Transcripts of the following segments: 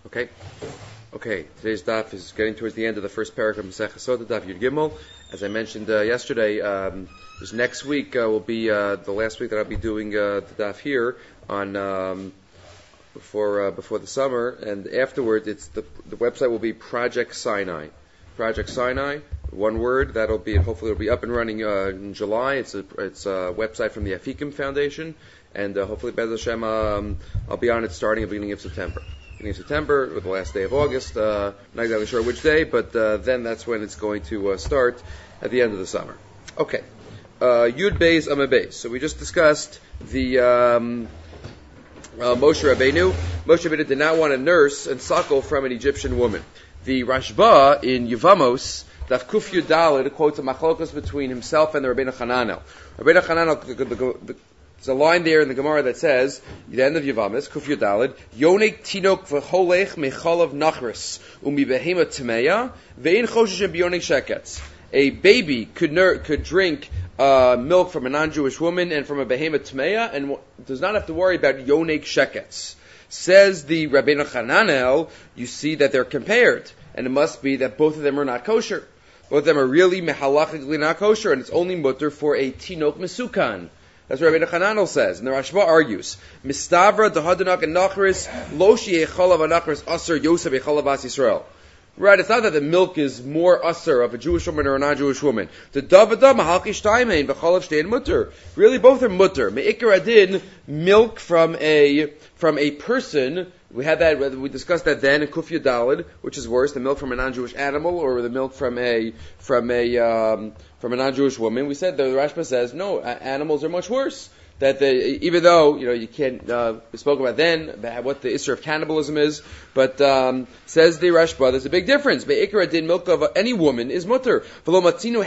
Okay? Okay, today's daf is getting towards the end of the first paragraph of Masechah Sotah, daf Yud Gimel. As I mentioned yesterday, this next week will be the last week that I'll be doing the daf here on before the summer, and afterwards it's the website will be Project Sinai. Project Sinai, one word. Hopefully it'll be up and running in July. It's a website from the Afikim Foundation, and hopefully Bez Hashem I'll be on it starting at the beginning of September. Beginning of September, or the last day of August. Not exactly sure which day, but then that's when it's going to start at the end of the summer. Okay. Yud Beis Amud Beis. So we just discussed the Moshe Rabbeinu. Moshe Rabbeinu did not want to nurse and suckle from an Egyptian woman. The Rashba in Yevamos, Daf Kuf Yud Daled, quotes a machlokas between himself and the Rabbeinu Hananel. Rabbeinu Hananel, there's a line there in the Gemara that says, the end of Yevamos, Kuf Yud Daled, Yonek Tinok v'cholech mechalav nachris umi behema tmeya ve'in choshesh b'yonek sheketz. A baby could drink milk from a non-Jewish woman and from a behema tmeya and does not have to worry about yonek sheketz. Says the Rabbeinu Hananel, you see that they're compared, and it must be that both of them are not kosher. Both of them are really mehalachically not kosher, and it's only mutter for a tinok mesukan. That's what Rabbeinu Hananel says. And the Rashba argues, Mistavra dehadanak and nachris lo shi'eh chalav anachris aser yosef echalav as Yisrael. Right, it's not that the milk is more usser of a Jewish woman or a non-Jewish woman. The davada mahalkish taimein v'chalav shtein mutter. Really, both are mutter. Me'ikar adin, milk from a person. We discussed that then in Kuf Yud Daled, which is worse, the milk from a non-Jewish animal or the milk from a non-Jewish woman. We said the Rashba says no, animals are much worse. That even though you can't, we spoke about then what the issue of cannibalism is, but says the Rashba, there's a big difference. Be'ikar adin, milk of any woman is mutter. There's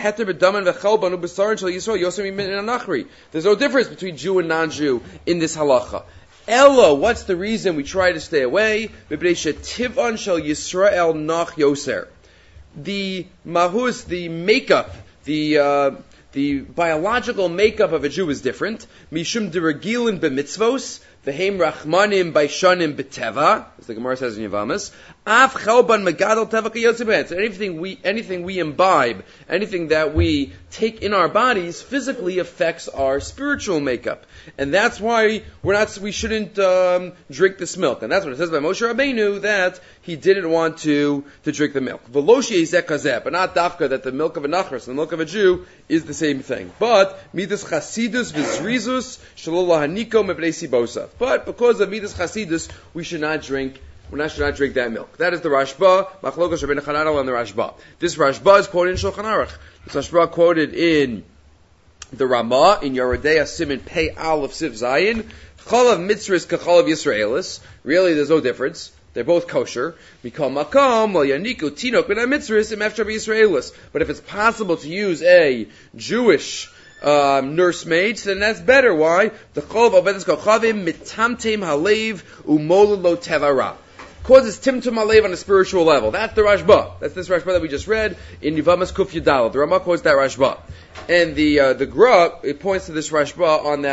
no difference between Jew and non-Jew in this halacha. Ella, what's the reason we try to stay away? Tivon shel Yisrael nach yoser. The mahus, the makeup, the biological makeup of a Jew is different. Mishum deragilin b'mitzvos, v'heim rachmanim b'shanim b'teva, as the Gemara says in Yevamos. Af chelban megadol teva k'yotzei. Anything we imbibe, anything that we take in our bodies, physically affects our spiritual makeup, and that's why we shouldn't drink this milk. And that's what it says by Moshe Rabbeinu, that he didn't want to drink the milk. V'loshi ezeh kazeh, but not dafka that the milk of a nachras and the milk of a Jew is the same thing. But midas chasidus v'zrizus shelo lahaniko mepnei sibosa. But because of midas chasidus, we should not drink that milk. That is the Rashba, Machlokas Rabbeinu Hananel and the Rashba. This Rashba is quoted in Shulchan Aruch. This Rashba quoted in the Ramah, in Yerodei Siman Pei Aleph Siv Zayin, Chalav Mitzris Kachalav Yisraelis. Really, there's no difference. They're both kosher. Mikol Makom, Mal Yaniku Tinok Ben Mitzris Im Efshar Yisraelis. But if it's possible to use a Jewish nursemaid, then that's better. Why? The Chalav Avedis Kochavim Mitamtem Halev Umolin Lo Tevara. Causes Timtum Alev on a spiritual level. That's the Rashba. That's this Rashba that we just read in Yevamos Kuf Yud Daled. The Ramah quotes that Rashba, and the Gra, it points to this Rashba on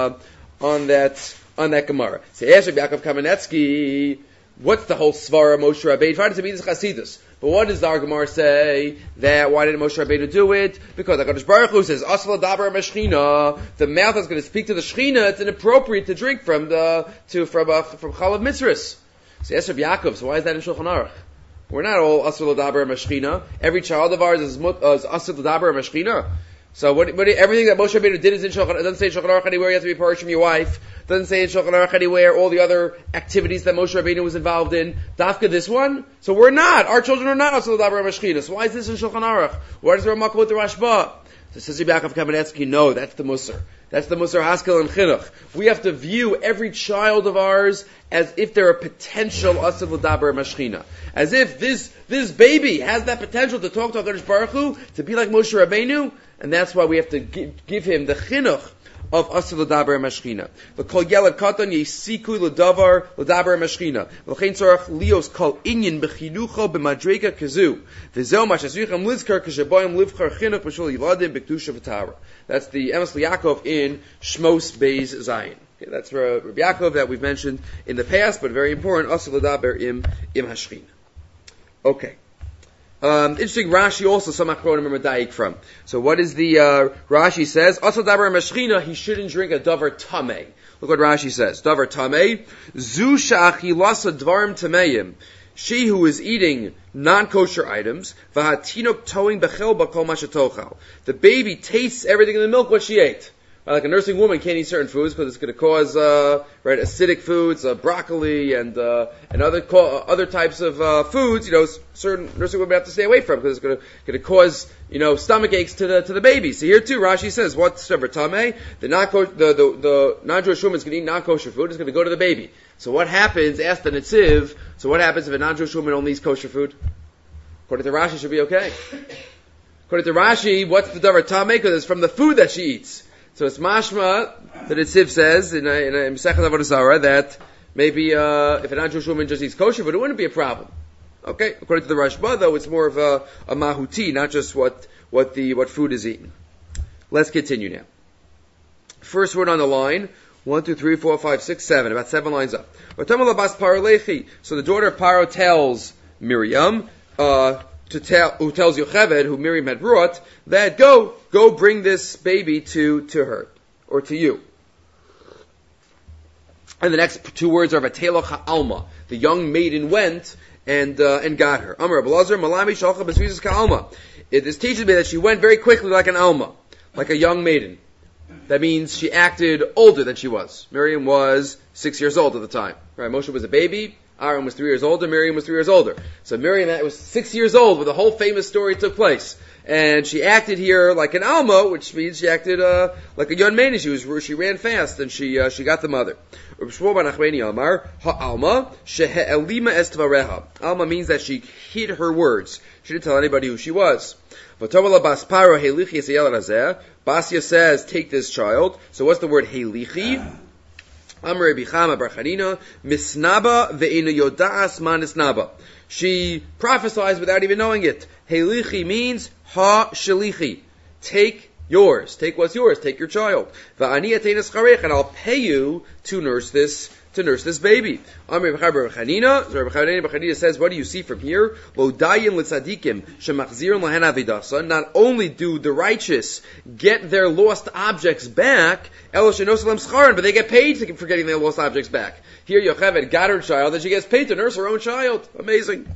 that Gemara. Say, Yaakov Kamenetsky, what's the whole svara Moshe Rabbeinu? Trying to be this Chasidus. But what does the Gemara say? That why didn't Moshe Rabbeinu do it? Because HaKadosh Baruch Hu says, Asla dabar mashchina. The mouth is going to speak to the Shechina. It's inappropriate to drink from Chalav Mitzris. So yes, Rabbi Yaakov, so why is that in Shulchan Aruch? We're not all Asur L'daber Mashchina. Every child of ours is Asur L'daber Mashchina. So everything that Moshe Rabbeinu did is in Shulchan Aruch. It doesn't say in Shulchan Aruch anywhere you have to be parish from your wife. It doesn't say in Shulchan Aruch anywhere all the other activities that Moshe Rabbeinu was involved in. Dafka this one? So we're not. Our children are not Asur L'daber Mashchina. So why is this in Shulchan Aruch? Why does the Ramah quote the Rashba? So says Rabbi Yaakov Kamenetsky, no, that's the Musar. That's the Musar Haskel and Chinuch. We have to view every child of ours as if they're a potential Asur L'daber Mashchina. As if this baby has that potential to talk to HaKadosh Baruch Hu, to be like Moshe Rabbeinu, and that's why we have to give him the Chinuch of Asur L'daber Mashchina. L'kol yelad katan yisiku l'daber Mashchina. L'chein tzorach lios kol inyan b'chinucho b'madrega kazu. V'zeu ma shasricham lizkar k'shabayim livchar chinuch b'shul yiladim b'kedusha v'tara. That's the Emes L'Yaakov in Shmos Beis Zayin. Okay, that's Rabbi Yaakov that we've mentioned in the past, but very important. Asur l'daber im hashchina. Okay. Interesting, Rashi also, some Achronim are medayik from. So what is the, Rashi says, Asur l'daber im hashchina, he shouldn't drink a davar tameh. Look what Rashi says. Davar tameh, zu sha'achilasa dvarim tameim. She who is eating non-kosher items, v'hatinok toing bechel b'kol mashatochal. The baby tastes everything in the milk what she ate. Like a nursing woman can't eat certain foods because it's going to cause acidic foods, broccoli and other types of foods. Certain nursing women have to stay away from because it's going to cause stomach aches to the baby. So here too, Rashi says what's tameh? The non-Jewish woman is going to eat non-kosher food. It's going to go to the baby. So what happens? Ask the Netziv. So what happens if a non-Jewish woman only eats kosher food? According to Rashi, it should be okay. According to Rashi, what's the davar tameh? Because it's from the food that she eats. So it's mashma that the Netziv says in Masechet Avodah Zarah that maybe if a non-Jewish woman just eats kosher food, it wouldn't be a problem. Okay, according to the Rashba, though, it's more of a mahuti, not just what food is eaten. Let's continue now. First word on the line. 1, 2, 3, 4, 5, 6, 7. About 7 lines up. So the daughter of Paro tells Miriam, who tells Yocheved, who Miriam had brought, that go bring this baby to her, or to you. And the next 2 words are Vatelach Alma. The young maiden went and got her. Amar Abelazar, Malami Shalcha Besvizis Ka'alma. This teaches me that she went very quickly like an Alma, like a young maiden. That means she acted older than she was. Miriam was 6 years old at the time. Right? Moshe was a baby. Aaron was 3 years older. Miriam was 3 years older. So Miriam was 6 years old when the whole famous story took place. And she acted here like an Alma, which means she acted like a young maiden. She ran fast and she got the mother. Alma means that she hid her words. She didn't tell anybody who she was. Basya says, take this child. So what's the word helichi? Amar Bichama Barchanina, misnaba ve'ina yoda'as ma nisnaba. She prophesies without even knowing it. Helichi means ha shelichi. Take yours. Take what's yours. Take your child. Va'ani atenas charech, and I'll pay you to nurse this baby. Amar Barchanina says, what do you see from here? Lo dayin litzadikim shemachzirin lahen avidasa. Not only do the righteous get their lost objects back, elo shenosalem scharan, but they get paid for getting their lost objects back. Here Yocheved got her child, and she gets paid to nurse her own child. Amazing.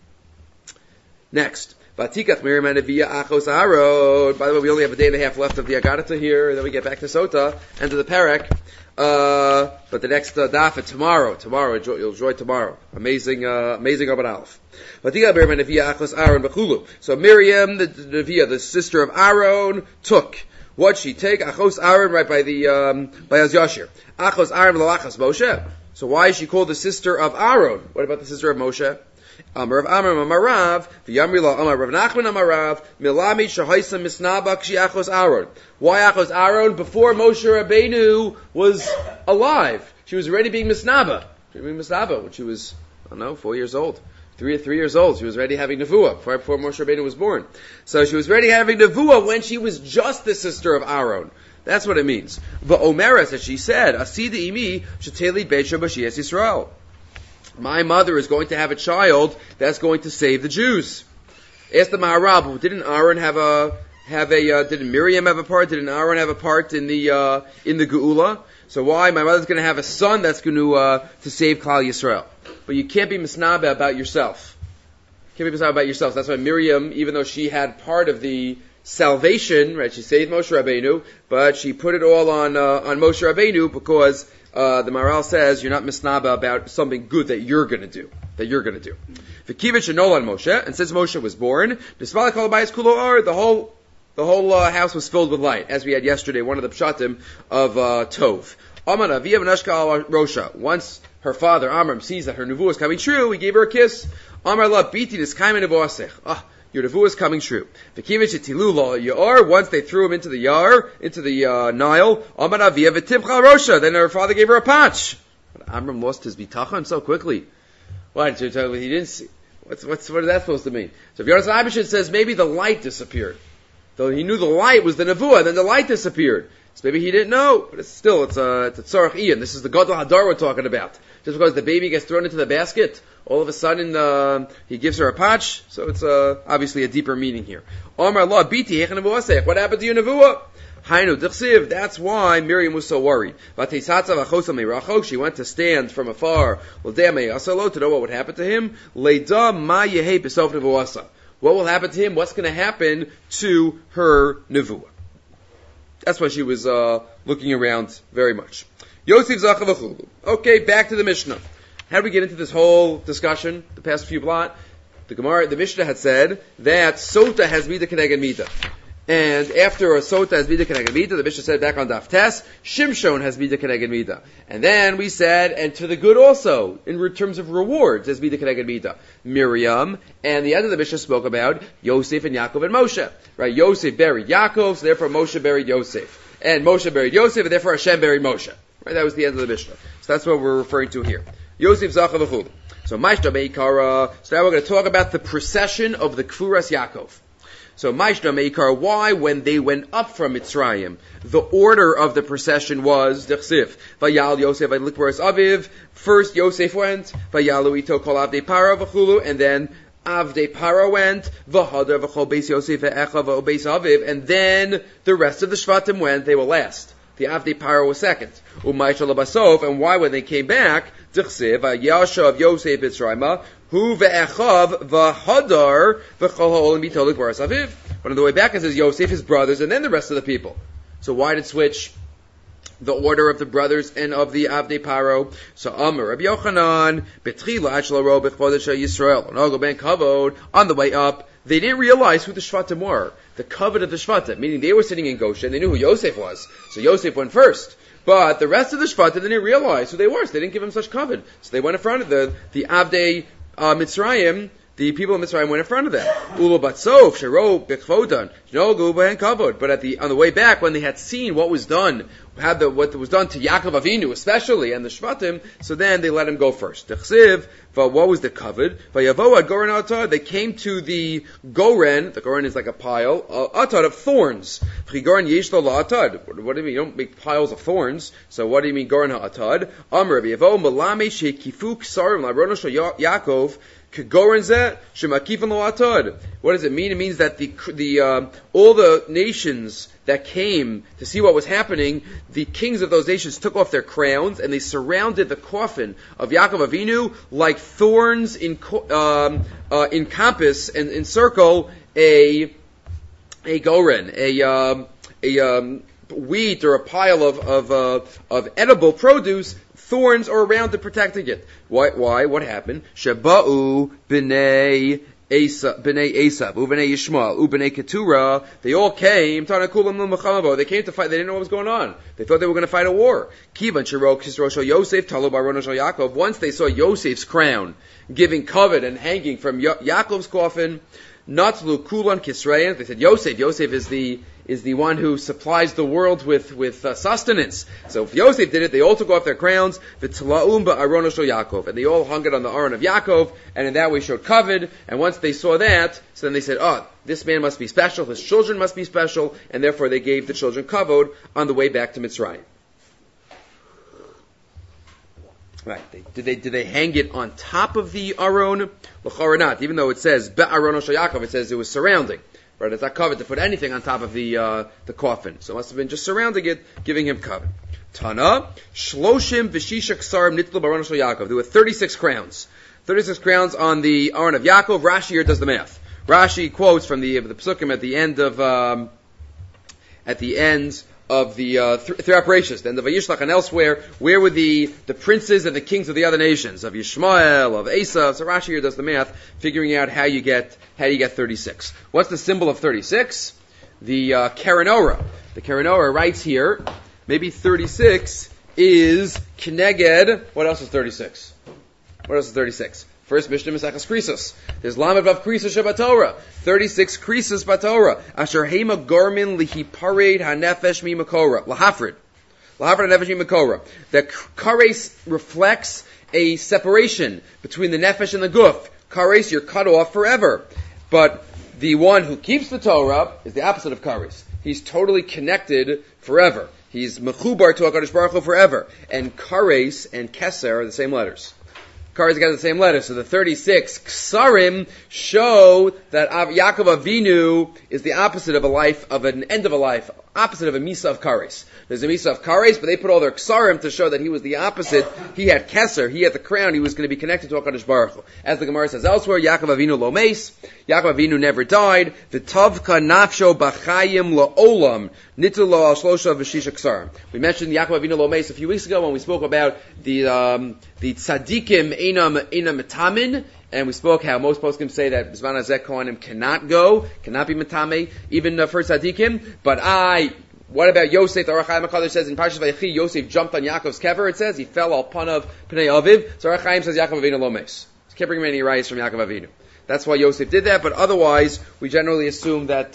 Next. Vatikach Miriam Anavia Achos Aaron. By the way, we only have a day and a half left of the Agadata here, and then we get back to Sota, and to the Perek. But the next daf tomorrow, you'll enjoy tomorrow. Amazing Abad Aleph. Vatikach Miriam Anavia Achos Aaron Bechulu. So Miriam, the Navia, the sister of Aaron, took. What'd she take? Achos Aaron, right by Az Yashir. Achos Aaron L'Achos Moshe. So why is she called the sister of Aaron? What about the sister of Moshe? Amar of Amar Amarav, v'yamrila Amar Rav Nachman Amarav, milami shahaisa misnaba k'shi Achos Aaron. Why Achos Aaron? Before Moshe Rabbeinu was alive. She was already being misnaba. She was being misnaba when she was, 4 years old. 3 years old. She was already having nevuah before Moshe Rabbeinu was born. So she was already having nevuah when she was just the sister of Aaron. That's what it means. V'omeres, as she said, Asida imi sheteli be'sha b'shiyas Yisrael. My mother is going to have a child that's going to save the Jews. Ask the Maharab, didn't Miriam have a part? Didn't Aaron have a part in the Geula? So why? My mother's going to have a son that's going to save Klal Yisrael. But you can't be misnaba about yourself. You can't be misnaba about yourself. That's why Miriam, even though she had part of the salvation, right? She saved Moshe Rabbeinu, but she put it all on Moshe Rabbeinu because the Maharal says you're not misnaba about something good that you're going to do. V'kivit shenolan Moshe, and since Moshe was born, the whole house was filled with light, as we had yesterday. One of the pshatim of Tov. Amar Aviyav Nashka Rosha. Once her father Amram sees that her nevuah is coming true, he gave her a kiss. Amar La Biti Niskayim Nevuasech. Your nevuah is coming true. Once they threw him into the Nile, then her father gave her a patch. But Amram lost his bitachon so quickly. What? He didn't see. What is that supposed to mean? So if Yonasan Abishad says maybe the light disappeared. Though he knew the light was the nevuah, then the light disappeared. So maybe he didn't know, but it's a tzarech ian. This is the Gadol Hadar we're talking about. Just because the baby gets thrown into the basket, all of a sudden he gives her a patch, so it's obviously a deeper meaning here. Omar Allah biti hech nevuah. What happened to your nevuah? Hainu d'chsiv. That's why Miriam was so worried. She went to stand from afar. To know what would happen to him. What will happen to him? What's going to happen to her nevuah? That's why she was looking around very much. Yosef Zacha v'chulu. Okay, back to the Mishnah. How do we get into this whole discussion? The past few blot, the Mishnah had said that Sota has Mida Keneged Mida. And after a Sota has Mida Keneged Mida, the Mishnah said back on Daf Tes, Shimshon has Mida Keneged Mida. And then we said, and to the good also, in terms of rewards, has Mida Keneged Mida. Miriam, and the end of the Mishnah spoke about Yosef and Yaakov and Moshe. Right? Yosef buried Yaakov, so therefore Moshe buried Yosef. And Moshe buried Yosef, and therefore Hashem buried Moshe. Right? That was the end of the Mishnah. So that's what we're referring to here. Yosef Zacha v'chulu. So Maishta Meikara. So now we're going to talk about the procession of the Kfuras Yaakov. So Maishta Meikara, why when they went up from Mitzrayim, the order of the procession was Dechsiv. Vayal Yosef Vaylikbaras Aviv. First Yosef went. Vayalu Ito Kol Avdei Para v'chulu. And then Avdei Para went. V'hadar v'chol Beis Yosef v'echa v'obeis Aviv. And then the rest of the Shvatim went. They were last. The Avdei Para was second. Umayshal Basov, and why when they came back, D'chsiv, Yashav Yosef Mitzrayma, Hu ve'echav v'hadar v'chol ha'olim b'tolik baras aviv. But on the way back it says Yosef, his brothers, and then the rest of the people. So why did it switch the order of the brothers and of the Avdei Paro? So Amar Rabbi Yochanan, Betchila Ashla Ro B'chodesh Yisrael, Onago Ben Kavod, on the way up, they didn't realize who the Shvatim were. The kavod of the Shvatim, meaning they were sitting in Goshen, they knew who Yosef was. So Yosef went first. But the rest of the Shvatim didn't realize who they were, so they didn't give him such kavod. So they went in front of the Avdei Mitzrayim. The people of Mitzrayim went in front of them. Ulo batzov shero b'chvodan nogu b'hen kavod. But on the way back, when they had seen what was done, what was done to Yaakov Avinu especially and the Shvatim, so then they let him go first. D'chsiv, what was the kavod? Vayavo ad goren atad. They came to the goren. The goren is like a pile atad of thorns. V'chigoren yesh lo la'atad. What do you mean? You don't make piles of thorns. So what do you mean goren ha'atad? Amr v'yavo malame shekifu ksarim la'rono shel Yaakov. What does it mean? It means that all the nations that came to see what was happening, the kings of those nations took off their crowns and they surrounded the coffin of Yaakov Avinu like thorns encompass and encircle a goren, a wheat or a pile of edible produce. Thorns are around to protecting it. Why? What happened? Shaba'u b'nei Esav, u'b'nei Yishmael, u'b'nei Keturah. They all came. They came to fight. They didn't know what was going on. They thought they were going to fight a war. Kivan shirok Yisro shel Yosef talo barono shel Yaakov. Once they saw Yosef's crown giving kavod and hanging from Yaakov's coffin, Natlu kulan kisreyan. They said Yosef is the one who supplies the world with sustenance. So if Yosef did it, they all took off their crowns, v'tzla'um ba'arono shel Yaakov, and they all hung it on the aron of Yaakov, and in that way showed kavod. And once they saw that, so then they said, this man must be special, his children must be special, and therefore they gave the children kavod on the way back to Mitzrayim. Right. Did they hang it on top of the aron? L'chora not. Even though it says ba'arono shel Yaakov, it says it was surrounding. Right, it's not covered to put anything on top of the coffin. So it must have been just surrounding it, giving him cover. Tana, Shloshim v'shisha ksarim nitlu barono shel Yaakov. There were 36 crowns. 36 crowns on the aron of Yaakov. Rashi here does the math. Rashi quotes from the Psukim at the end of the three operations, then the Vayishlach and elsewhere, where were the princes and the kings of the other nations, of Yishmael, of Esav. So Rashi here does the math, figuring out how you get 36. What's the symbol of 36? The Keren Orah. The Keren Orah writes here, maybe 36 is Keneged. What else is 36? What else is 36? First Mishnah Maseches Krisos. There's Lamed Vav Krisos Shabatorah. 36 Krisos Batorah. Asher Hema Garmin Lihipared Hanefesh Mi Makora. Lahafrid. Lahafrid Hanefesh Mi Makora. The Kares reflects a separation between the Nefesh and the Guf. Kares, you're cut off forever. But the one who keeps the Torah is the opposite of Kares. He's totally connected forever. He's mechubar to HaKadosh Baruch Hu forever. And Kares and Keser are the same letters. Kares got the same letters. So the 36 Ksarim show that Yaakov Avinu is the opposite of a life, of an end of a life, opposite of a Misa of Kares. There's a Misa of Kares, but they put all their Ksarim to show that he was the opposite. He had Keser, he had the crown, he was going to be connected to HaKadosh Baruch Hu. As the Gemara says elsewhere, Yaakov Avinu lo meis, Yaakov Avinu never died, v'tavka nafsho b'chayim la'olam, nitu lo al shlosha v'shisha Ksarim. We mentioned Yaakov Avinu lo meis a few weeks ago when we spoke about the tzaddikim einam metamin, and we spoke how most poskim say that B'zman hazeh kohanim cannot be metame, even for tzaddikim, but what about Yosef? The Orach Chaim HaKadosh says in Parshas Vayechi, Yosef jumped on Yaakov's kever, it says, he fell al panav pnei aviv, so Orach Chaim says Yaakov Avinu lo meis. He can't bring many rights from Yaakov Avinu. That's why Yosef did that, but otherwise, we generally assume that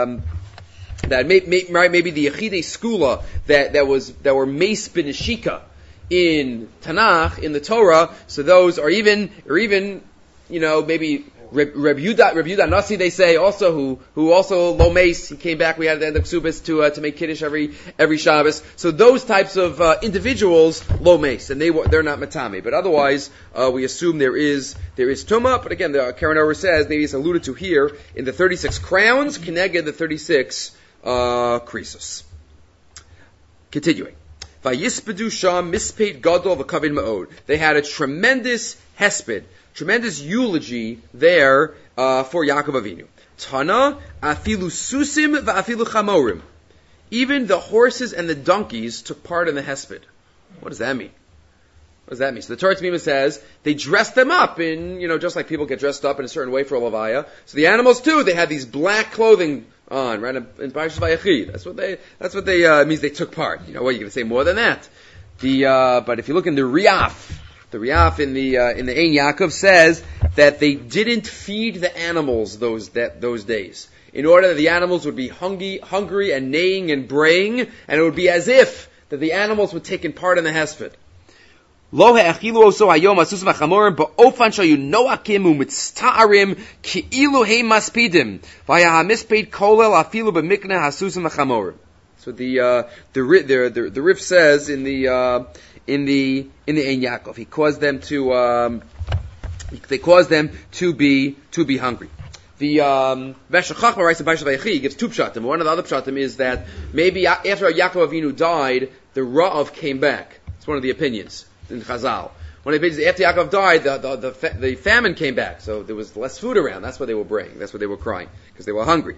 maybe the Yechidei Skula that were meis b'neshika in Tanakh, in the Torah, so those are even, maybe Reb Yudah Nasi, they say, also, who also lo meis, he came back, we had the end of Ksubis to make Kiddush every Shabbos. So those types of, individuals, lo meis, and they're not matame. But otherwise, we assume there is Tumah, but again, the Karen Orah says, maybe it's alluded to here, in the 36 crowns, Keneged the 36, Krisos. Continuing. Vayispedu sham mispeit gadol v'kavin ma'od. They had a tremendous hesped, tremendous eulogy there for Yaakov Avinu. Tana afilu susim va'afilu chamorim. Even the horses and the donkeys took part in the hesped. What does that mean? What does that mean? So the Torah Tzimima says they dressed them up in, just like people get dressed up in a certain way for a levaya. So the animals too, they had these black clothing on, right? In Parshas Vayechi. That's what they means they took part. What are you going to say more than that? But if you look in the Riaf in the Ein Yaakov says that they didn't feed the animals those days, in order that the animals would be hungry and neighing and braying, and it would be as if that the animals would take part in the hesped. Lo ha'achilu oso hayom asusim hachamorim ba'ofan shayu noakim u'mitzta'arim ki'ilu hei maspidim v'haya ha'mispeit kolel afilu b'mikneh hasusim hachamorim. So the Rif says in the Ein Yaakov, he caused them to be hungry. The Veshach Chachma writes in Parshas Vayechi, he gives two pshatim. One of the other pshatim is that maybe after Yaakov Avinu died, the Ra'av came back. It's one of the opinions in Chazal. One of the opinions, after Yaakov died, the famine came back, so there was less food around. That's what they were braying. That's what they were crying, because they were hungry.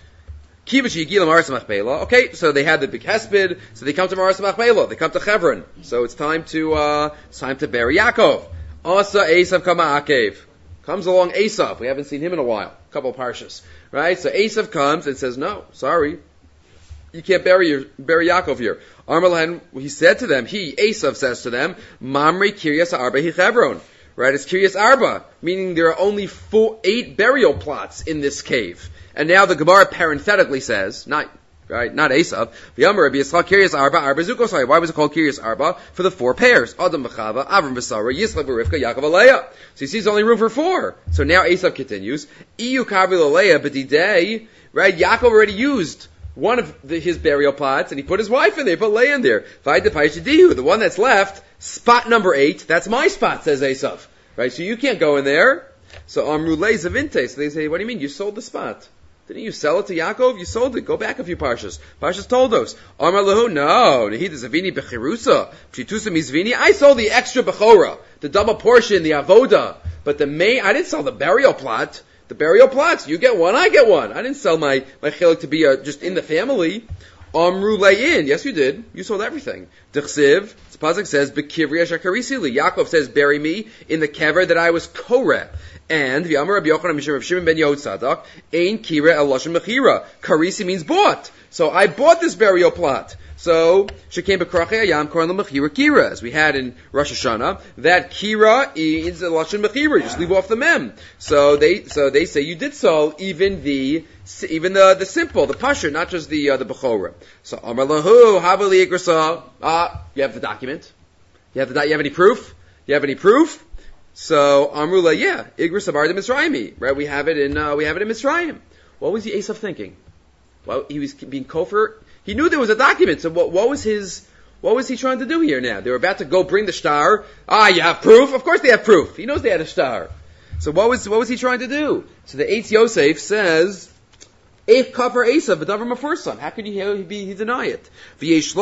Okay, so they had the big hesped, so they come to Maras Machpelah, they come to Hebron. So it's time to bury Yaakov. Asa Esav Kama Akev. Comes along Esav. We haven't seen him in a while. A couple of parshas. Right? So Esav comes and says, no, sorry. You can't bury Yaakov here. Armalan, he said to them, Esav says to them, Mamre Kiryas Arba Hi Hebron. Right? It's Kiryas Arba, meaning there are only 8 burial plots in this cave. And now the Gemara parenthetically says, not Esav, why was it called Kiryas Arba? For the 4 pairs. Adam v'Chava, Avram v'Sara, Yitzchak v'Rivka, Yaakov v'Leah. So you see, there's only room for 4. So now Esav continues, Iyu kavi l'Leah b'didei, right? Yaakov already used one of his burial plots, and he put his wife in there, put Leah in there. The one that's left, spot number 8, that's my spot, says Esav. Right? So you can't go in there. So Amru Lei Zavinte. So they say, what do you mean? You sold the spot. Didn't you sell it to Yaakov? You sold it. Go back a few parshas. Parshas told us. Amar Lahu, no. Nehid Zavini Bechirusa. Pshitusa Mizvini. I sold the extra Bechora. The double portion, the Avoda. But I didn't sell the burial plot. The burial plots, you get one, I get one. I didn't sell my chilek to be just in the family. Amru Le'in. Yes, you did. You sold everything. D'chsiv. Pasuk says, B'kivri asher li. Yaakov says, bury me in the kever that I was koreh. And V'amar Rabbi Yochanan Mishum Rav Shimon ben Yehotzadok, Ein kira el lashon mechira. Karisi means bought. So I bought this burial plot. So Shekem b'krachei ayam koren l'mechira kira, as we had in Rosh Hashanah. That kira is a lashon mechira. Just leave off the mem. So they say you did sell even the simple, the pasha, not just the bechora. So Amar lahu havali igrasa. You have the document. You have any proof? You have any proof? So Amrula, yeah, Igris Abardim Mitzrayim. Right? We have it in Mitzrayim. What was the Esav thinking? Well, he was being kofar He knew there was a document. So what was he trying to do here now? They were about to go bring the star. You have proof? Of course they have proof. He knows they had a star. So what was he trying to do? So the Eitz Yosef says, Eif kafar Esav, but never Mefursan. How could he deny it? He's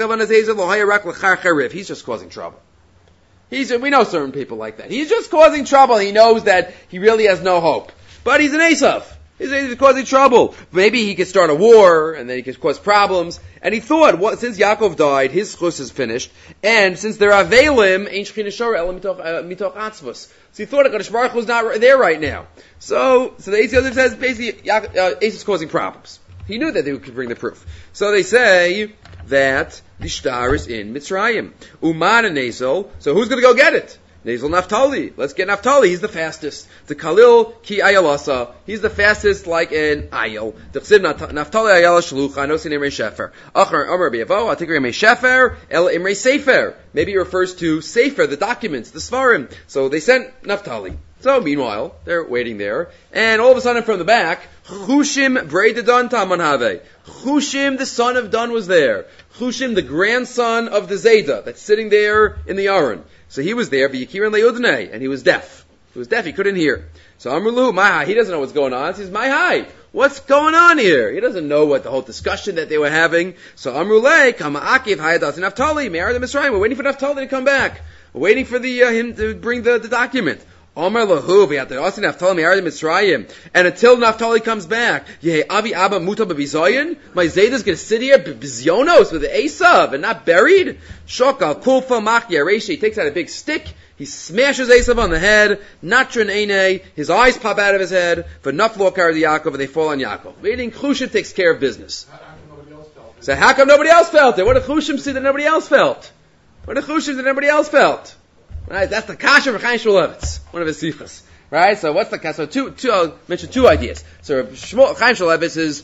just causing trouble. We know certain people like that. He's just causing trouble. He knows that he really has no hope. But he's an Esav. He's causing trouble. Maybe he could start a war, and then he could cause problems. And he thought, since Yaakov died, his chus is finished, and since they're Avelim, Ein Shechina Shora Ela Mitoch Atzvos. So he thought HaKadosh Baruch Hu was not there right now. So the Eitz Yosef says, basically, Esav is causing problems. He knew that they could bring the proof. So they say that the star is in Mitzrayim. Uman and Nazel, so who's going to go get it? Nazel Naphtali. Let's get Naphtali. He's the fastest. The Khalil ki Ayalasa. He's the fastest like an Ayal. T'chsiv Naphtali Ayala Shlucha. No sin Imrei Shefer. Achar Amar B'Yavo. Atikri Imrei Shefer. El Imrei Sefer. Maybe it refers to Sefer, the documents, the Svarim. So they sent Naphtali. So meanwhile, they're waiting there. And all of a sudden from the back, Chushim Brei Don Taman Have. Chushim, the son of Dan, was there. Chushim, the grandson of the Zeta, that's sitting there in the Aron. So he was there, V'yikirin le'udnei, and he was deaf. He was deaf, he couldn't hear. So Amrulu, Mahai, he doesn't know what's going on. He says, Mahai, what's going on here? He doesn't know what the whole discussion that they were having. So Amrulei, Kama Akiv, Hayadas, Naphtali, Me'ar the Mitzrayim. We're waiting for Naphtali to come back. We're waiting for him to bring the document. Omer lahu, v'yat Naphtali me'ar the Mitzrayim. And until Naphtali comes back, Yeh Avi Abba Muta b'bizoyin? My Zeta's going to sit here b'bizyonos with the Esav and not buried? Shokal kulfa machya reishi. He takes out a big stick. He smashes Esav on the head. Natrin eine. His eyes pop out of his head. V'naflo kar the Yaakov, and they fall on Yaakov. Meaning Chushim takes care of business. So how come nobody else felt it? What did Chushim see that nobody else felt? What did Chushim see that nobody else felt? Right, that's the kasha for Chaim Shmulevitz, one of his sichos. Right, so what's the kasha? I'll mention two ideas. So Chaim Shmulevitz is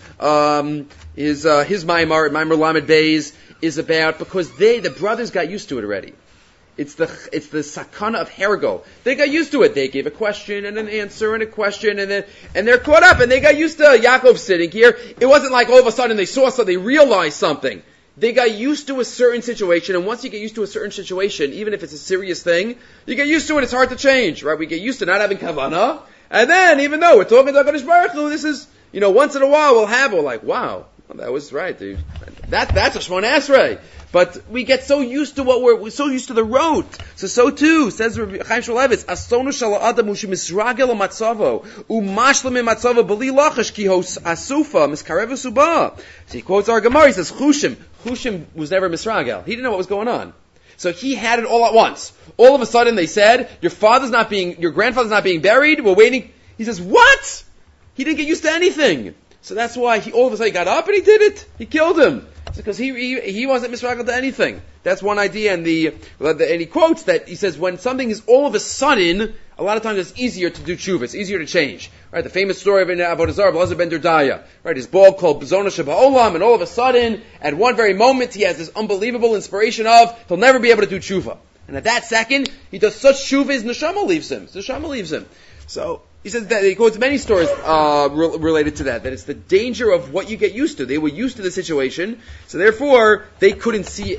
his Maimar Lamed Beis is about because the brothers got used to it already. It's the sakana of Hergo. They got used to it. They gave a question and an answer and a question and they're caught up and they got used to Yaakov sitting here. It wasn't like all of a sudden they saw something, they realized something. They got used to a certain situation, and once you get used to a certain situation, even if it's a serious thing, you get used to it, it's hard to change, right? We get used to not having kavanah, and then, even though we're talking about HaKadosh Baruch Hu, this is, once in a while we're like, wow, that was right, dude. That's a Shmona Esrei. But we get so used to we're so used to the rote. So too, says Chaim Shmulevitz, Asonu shel adam hu shemisragel matzavo, umashlim matzavo beli lachash ki hos asufa miskarev suba. So he quotes our Gemara. He says Chushim was never misragel. He didn't know what was going on. So he had it all at once. All of a sudden they said, your grandfather's not being buried. We're waiting. He says, what? He didn't get used to anything. So that's why all of a sudden he got up and he did it. He killed him. Because he wasn't misragel to anything. That's one idea. And he quotes that he says when something is all of a sudden, a lot of times it's easier to do tshuva. It's easier to change. Right? The famous story of Avodah Zarah, Elazar ben Durdaya. Right? His ball called Bezona Sheba'olam, and all of a sudden, at one very moment, he has this unbelievable inspiration of he'll never be able to do tshuva. And at that second, he does such tshuva, his neshama leaves him. So he says that he quotes many stories related to that it's the danger of what you get used to. They were used to the situation, so therefore they couldn't see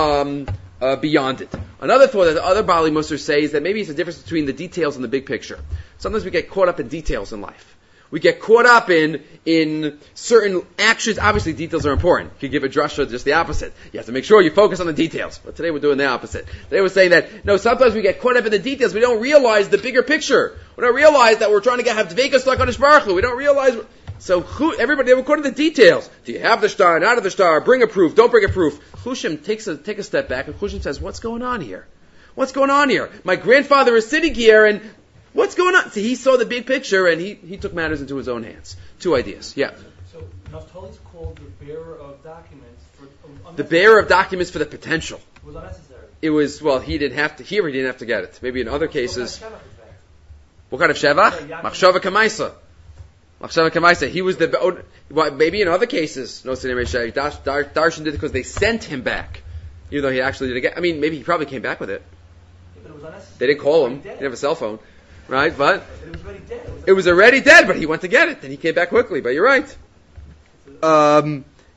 beyond it. Another thought that the other Bali Musar say is that maybe it's the difference between the details and the big picture. Sometimes we get caught up in details in life. We get caught up in certain actions. Obviously, details are important. You could give a drasha just the opposite. You have to make sure you focus on the details. But today we're doing the opposite. Today we're saying that, no, sometimes we get caught up in the details. We don't realize the bigger picture. We don't realize that we're trying to have dveikus like HaKadosh Baruch Hu. We don't realize. So everybody, they were caught in the details. Do you have the star, not have the star? Bring a proof, don't bring a proof. Chushim take a step back, and Chushim says, what's going on here? What's going on here? My grandfather is sitting here, and what's going on? So he saw the big picture, and he took matters into his own hands. Two ideas. Yeah. So Naphtali's called the bearer of documents the bearer of documents for the potential. It was unnecessary. It was, he didn't have to get it. Maybe in other cases. What kind of shevach? Machshava kamaisa. Machshava kamaisa. He was maybe in other cases, no Darshan did it because they sent him back. Even though he actually didn't get, maybe he probably came back with it. Yeah, but it was unnecessary. They didn't call him. He didn't have a cell phone. Right? But it was already dead. It was already dead, but he went to get it, and he came back quickly. But you're right.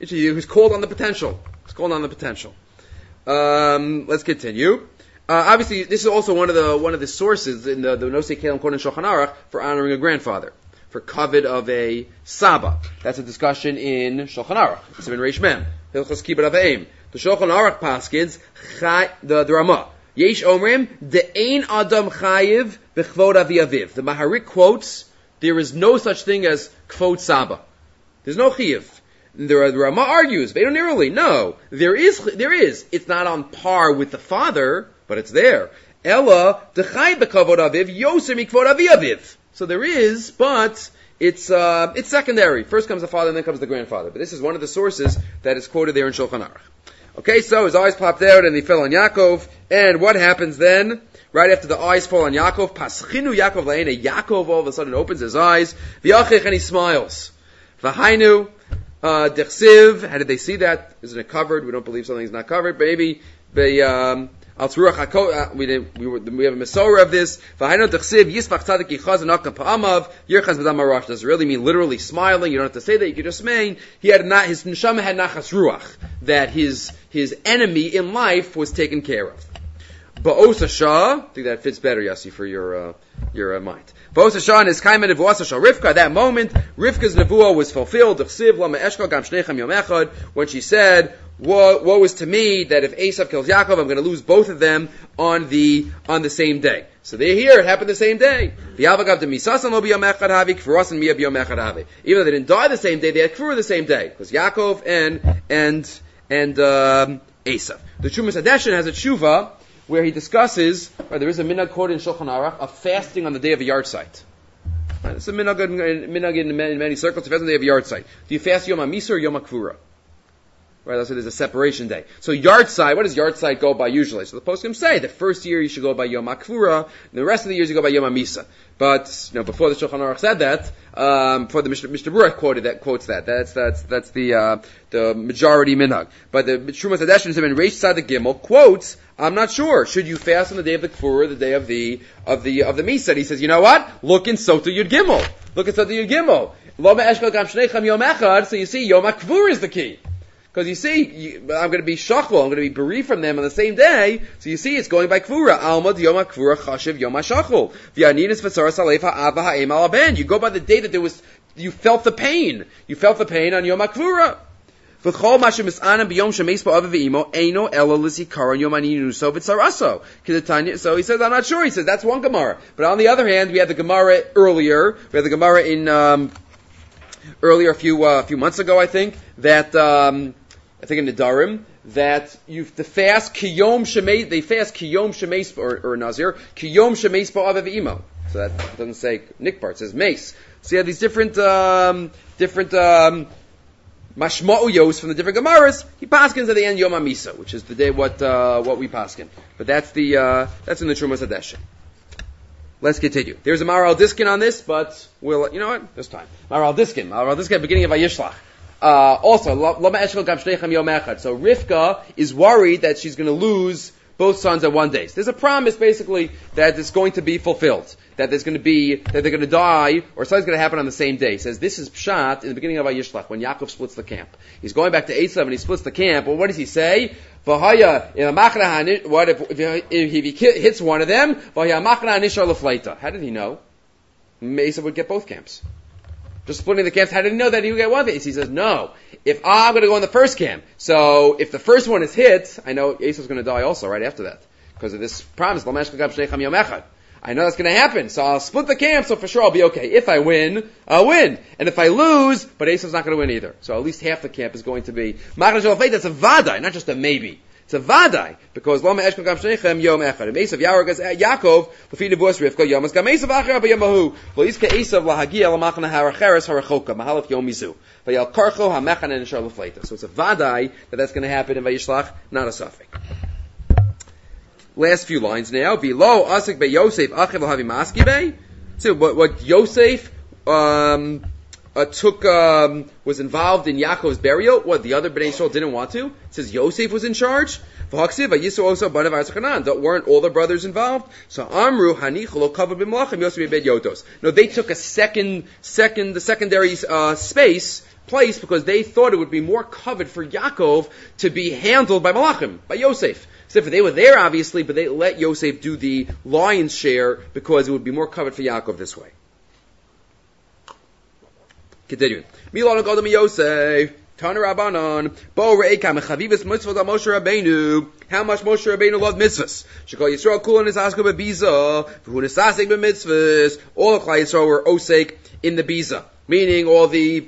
He was called on the potential. It's called on the potential. Let's continue. Obviously, this is also one of the sources in the Nosei Kelim Kohen Shulchan Aruch for honoring a grandfather, for kavod of a Saba. That's a discussion in Shulchan Aruch. It's in Reish Mem. Hilchos Kibbut Av V'Em. The Shulchan Aruch paskins the Ramah. Yesh Omrim De'ein Adam Chayiv B'Chvod Avi Aviv. The Maharik quotes, there is no such thing as Kvod Saba. There's no Chayiv. The Ramah argues, Veidonirally, no, there is. It's not on par with the father, but it's there. Ella Dechai B'Kavod Aviv Yoser Mikvod Avi Aviv. So there is, but it's secondary. First comes the father, and then comes the grandfather. But this is one of the sources that is quoted there in Shulchan Aruch. Okay, so his eyes popped out and he fell on Yaakov. And what happens then? Right after the eyes fall on Yaakov, Paschinu Yaakov Le'ene. Yaakov all of a sudden opens his eyes. V'yachich, and he smiles. V'hainu Dechsiv. How did they see that? Isn't it covered? We don't believe something's not covered. But maybe we have a Mesorah of this. Does it really mean literally smiling? You don't have to say that. You can just mean his neshama had nachas ruach, that his enemy in life was taken care of. Ba'os Shah, I think that fits better, Yossi, for your mind. Ba'os Shah and his kaimen of Rivka. At that moment, Rivka's nevuah was fulfilled. When she said, "Woe is to me that if Esav kills Yaakov, I'm going to lose both of them on the same day." So they hear it happened the same day. Even though they didn't die the same day, they had kfura the same day, because Yaakov and Esav. The Trumas Hadeshin has a tshuva where he discusses, there is a minhag quoted in Shulchan Aruch, of fasting on the day of a yahrzeit. It's a minhag in many circles, to fast on the day of a yahrzeit. Do you fast Yom HaMisa or Yom HaKfura? Right, that's why there's a separation day. So yahrzeit, what does yahrzeit go by usually? So the poskim say the first year you should go by Yom HaKfura, and the rest of the years you go by Yom HaMisa. But before the Shulchan Aruch said that, before the Mishnah Berurah quotes that. That's the majority minhag. But the Trumas Hadeshin in Reish Tzadik Gimel quotes, I'm not sure. Should you fast on the day of the Kfura, the day of the Misa? He says, you know what? Look in Sota Yud Gimel. Loma Eshkol Gam Shnechem Yom Echad. So you see, Yom HaKfura is the key. Because you see, I'm going to be shachol, I'm going to be bereaved from them on the same day. So you see, it's going by kfura. Alma Yom HaKfura Chashiv Yom HaShachol. V'yaninus v'tzaras aleif ha'ava ha'em al ben. You go by the day that you felt the pain. You felt the pain on Yom HaKfura. V'chol mashem mis'anam b'yom shemeis ba'ava v'imo eino elo l'zikaron yom aninuso v'tzaraso. So he says, I'm not sure. He says, that's one Gemara. But on the other hand, we had the Gemara earlier. We had the Gemara in earlier a few months ago, I think, that I think in the Darim, that they fast kiyom shemeis or nazir kiyom shemeis ba'ava v'imo. So that doesn't say nikbar, it says mace. So you have these different mashma'uyos from the different gemaras. He paskins at the end Yom HaMisa, which is the day what we paskin. But that's in the Trumas Hadeshin. Let's continue. There's a Maral Diskin on this, but you know what? There's time. Maral Diskin, beginning of Vayishlach. Also, Lama Eshkol Gam Shnechem Yom Echad. So Rivka is worried that she's going to lose both sons at one day. So there's a promise, basically, that it's going to be fulfilled. That they're going to die, or something's going to happen on the same day. He says, this is Pshat in the beginning of Vayishlach, when Yaakov splits the camp. He's going back to Esav and he splits the camp. Well, what does he say? V'haya, what if he hits one of them? V'haya machna hanishar lefleita. How did he know? Esav would get both camps. Just splitting the camps, how did he know that he would get one thing? He says, no, if I'm going to go in the first camp, so if the first one is hit, I know Esau's going to die also right after that, because of this promise, I know that's going to happen, so I'll split the camp, so for sure I'll be okay. If I win, I'll win. And if I lose, but Esau's not going to win either. So at least half the camp is going to be, that's a vadai, not just a maybe. It's a vadai, because Lama Eshkol Gam Shnechem Yom Echad. Esav Yarogas Yaakov, Lefi Nevuas Rivka, Yomas Gam Esav Acher Abba Yamahu. V'Yizke Esav Lahagia Lamachna Haracheres Harachoka, Mahalaf Yom Mizu. V'Yal Karcho HaMechan and Shar Lefleita. So it's a vadai that's going to happen in Vayishlach, not a safek. Last few lines now. V'lo Asik Be Yosef Acher Lahavi Maski Be. So what Yosef was involved in Yaakov's burial. What, the other Bnei Yisrael didn't want to? It says Yosef was in charge. Weren't all the brothers involved? So Amru Hanichlo covered b'malachim Yosef ibed Yotos. No, they took the secondary space place because they thought it would be more covered for Yaakov to be handled by Malachim, by Yosef. So they were there obviously, but they let Yosef do the lion's share because it would be more covered for Yaakov this way. Continuing. Milon Godam Yosef. Tana Rabbanon, Bo Re'ekam Chavivas Mitzvot al Moshe Rabbeinu. How much Moshe Rabbeinu loved mitzvahs? Shekol Yisrael Kulan is Aska beBiza, V'hu Nesasek beMitzvahs. All of Klal Yisrael were osek in the biza, meaning all the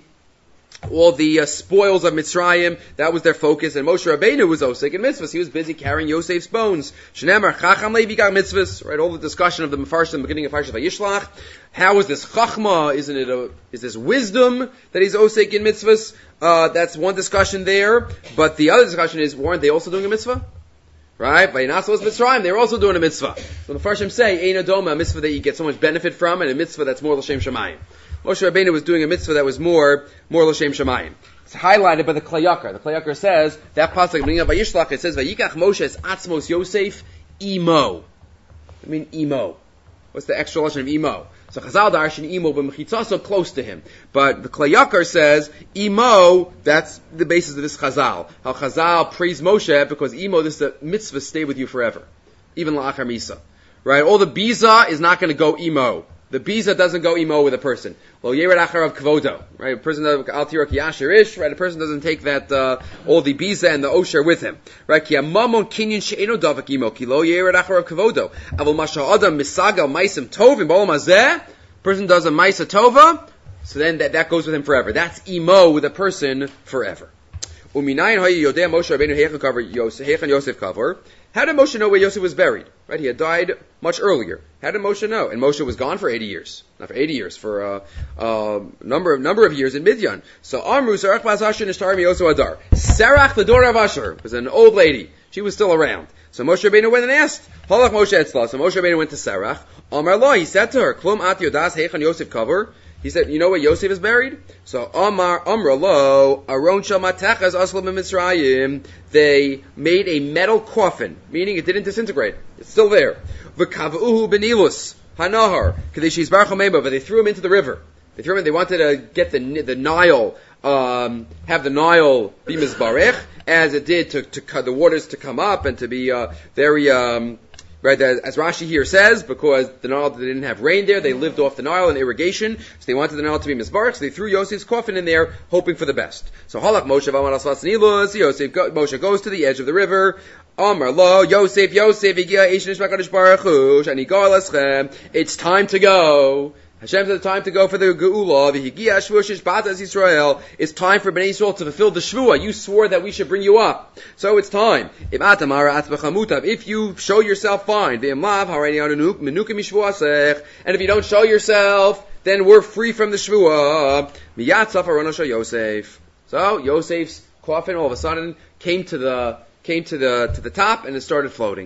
spoils of Mitzrayim. That was their focus, and Moshe Rabbeinu was osek in mitzvahs. He was busy carrying Yosef's bones. Shneimar Chacham Levi got mitzvahs. Right, all the discussion of the Mefarshim in the beginning of Parshat Vayishlach. How is this chachma? Is this wisdom that he's osek in mitzvahs? That's one discussion there. But the other discussion is, weren't they also doing a mitzvah? Right? By Nasos Mitzrayim, they were also doing a mitzvah. So the Mefarshim say, Ein Adoma, a mitzvah that you get so much benefit from, and a mitzvah that's more L'Shem Shamayim. Moshe Rabbeinu was doing a mitzvah that was more L'Shem Shamayim. It's highlighted by the Klei Yakar. The Klei Yakar says, that pasuk beginning of Vayishlach, it says, Vayikach Moshe es Atzmos Yosef Imo. I mean, Imo. What's the extra lesson of Imo? So Chazal darshan Imo b'mechitza, so close to him. But the Klei Yakar says, Imo, that's the basis of this Chazal. How Chazal praised Moshe because Imo, this is a mitzvah, stay with you forever. Even la'achar misa. Right? All the biza is not going to go Imo. The biza doesn't go imo with a person. Lo yered acharav kvodo. Right? A person doesn't al tirok yasher ish. Right? A person doesn't take that all the biza and the osher with him. Right? Ki amamon kinyan she'eno davak imo. Ki lo yered acharav kvodo. Avol masha adam misagal maisim tovim b'olam hazeh. Person does a maisa tova, so then that goes with him forever. That's imo with a person forever. Uminayin hayi yodea Moshe Rabbeinu heichen cover Yosef cover. How did Moshe know where Yosef was buried? Right, he had died much earlier. How did Moshe know? And Moshe was gone for 80 years. Not for 80 years, for a number of years in Midian. So Amru Sarach Bas Asher Nishtar Miyosu Adar. Sarach the daughter of Asher was an old lady. She was still around. So Moshe Rabbeinu went and asked. Halach Moshe Etzla. So Moshe Rabbeinu went to Sarach. Amar Lo, he said to her, Klum At Yodas Heichen Yosef cover. He said, you know where Yosef is buried? So Amra Lo, Aron Shel Matachas Aslam Mitzrayim. They made a metal coffin, meaning it didn't disintegrate. It's still there. V'kavuhu benilus hanahar kadesh yizbarach hameba. But they threw him into the river. They wanted to get the Nile, have the Nile be mizbarech, as it did to the waters to come up and to be very. Right, as Rashi here says, because the Nile, they didn't have rain there, they lived off the Nile and irrigation, so they wanted the Nile to be mizbarach, so they threw Yosef's coffin in there, hoping for the best. So Halach Moshe Moshe goes to the edge of the river. Amar Lo, Yosef, it's time to go. Hashem said it's time to go for the Geula. It's time for Bnei Yisrael to fulfill the Shvuah. You swore that we should bring you up. So it's time. If you show yourself fine. And if you don't show yourself, then we're free from the Shvuah. So Yosef's coffin all of a sudden came to the top and it started floating.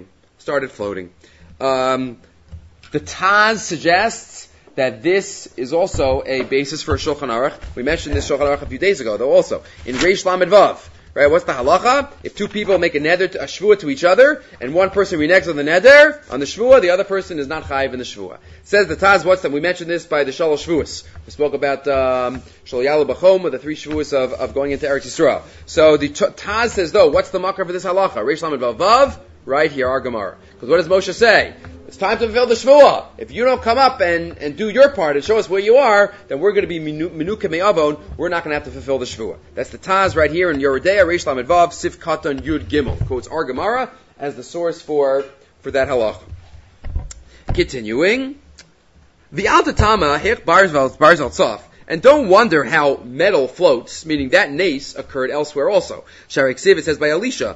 The Taz suggests that this is also a basis for a Shulchan Aruch. We mentioned this Shulchan Aruch a few days ago, though also. In Reish Lamed Vav. Right, what's the halacha? If two people make a shvuah to each other, and one person reneges on the neder, on the shvuah, the other person is not chayiv in the shvuah. Says the Taz, we mentioned this by the Shalosh Shvuas. We spoke about Shal Yalu B'chom, the 3 shvuas of going into Eretz Yisrael. So the Taz says, though, what's the makar for this halacha? Reish Lamed Vav, right here, our Gemara. Because what does Moshe say? It's time to fulfill the Shvuah. If you don't come up and do your part and show us where you are, then we're going to be Menuka Me'avon. We're not going to have to fulfill the Shvuah. That's the Taz right here in Yoredeya, Reish Lamed Vav, Sif Katan Yud Gimel. Quotes our Gemara as the source for that halach. Continuing. The Alta Tama, Hech Barzal Tzaf. And don't wonder how metal floats, meaning that nace occurred elsewhere also. Sharik Siv, it says by Elisha,